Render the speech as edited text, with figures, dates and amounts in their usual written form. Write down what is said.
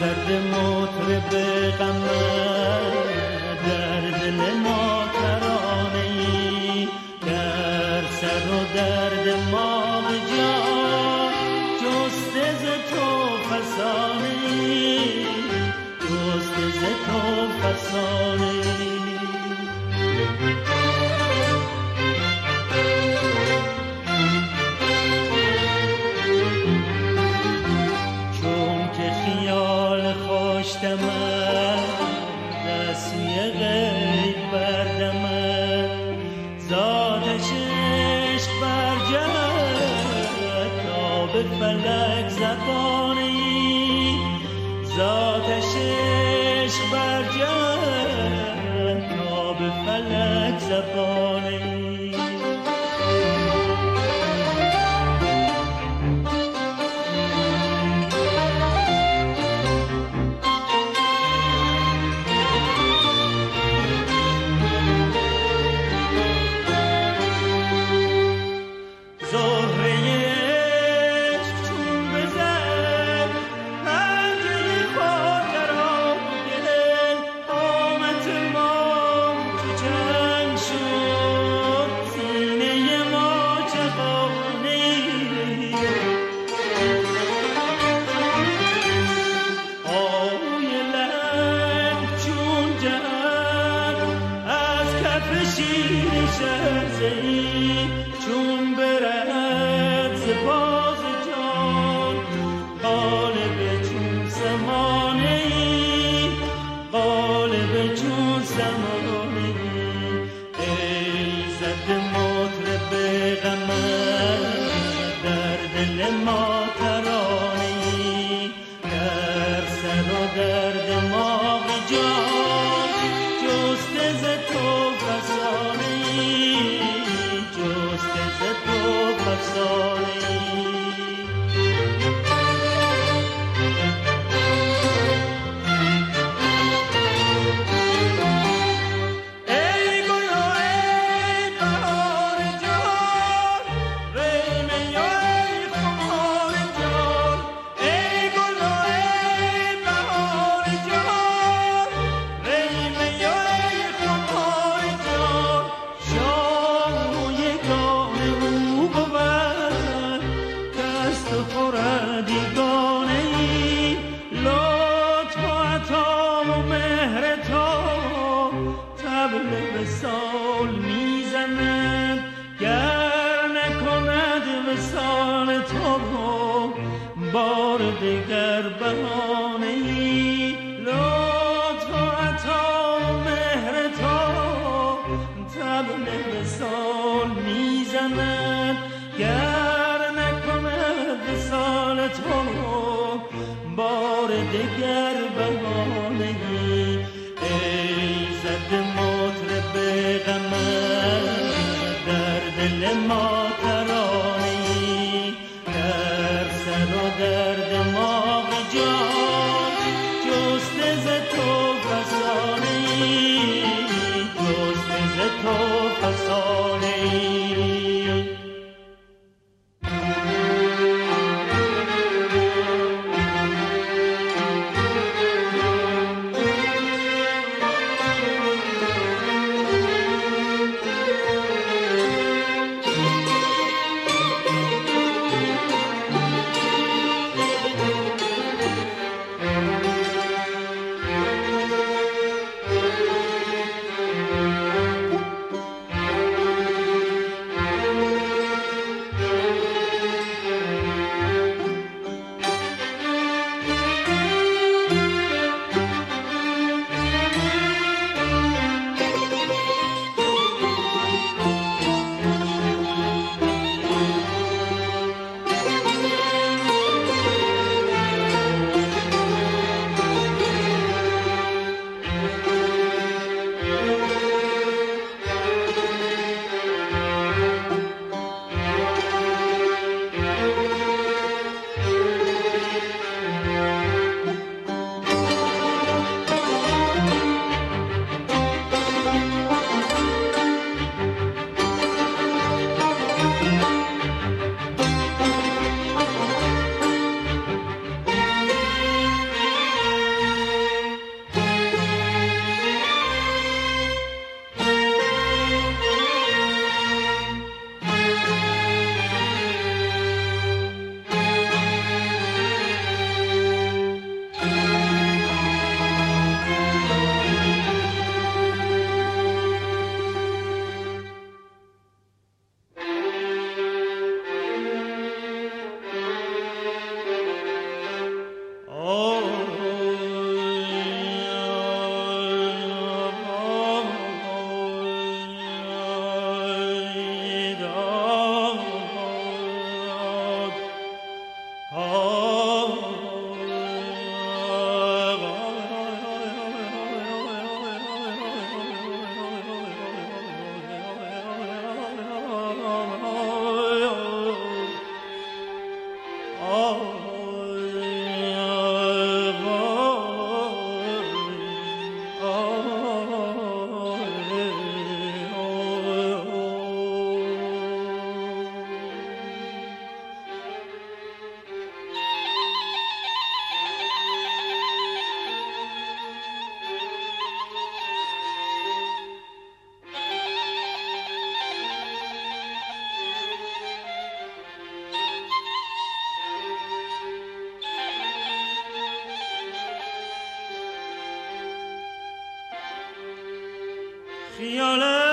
زد مطرب غمت در دل ما ترانه‌ای، در سر و در دماغ جان جسته ز تو فسانه‌ای، جسته ز تو فسانه‌ای. دستی غیب بردمد زادش عشق برجد تا به فلک زبانه‌ای، زادش عشق برجد تا به فلک زبانه‌ای. چون برد ز باز جان غالب چون زمانه‌ای، غالب چون زمانه‌ای. ای زد مطرب غمت در دل ما ترانه‌ای، در سر و در دماغ جان جسته ز تو فسانه‌ای، جسته ز تو فسانه‌ای. بار دگر بهانه‌ای، لطف و عطا و مهر تو طبل وصال میزند، گر نکند وصال تو بار دگر بهانه‌ای. ای زد مطرب غمت در دل ما ترانه‌ای، در سر و در دماغ جان جسته ز تو فسانه‌ای، جسته ز تو فسانه‌ای. خیالت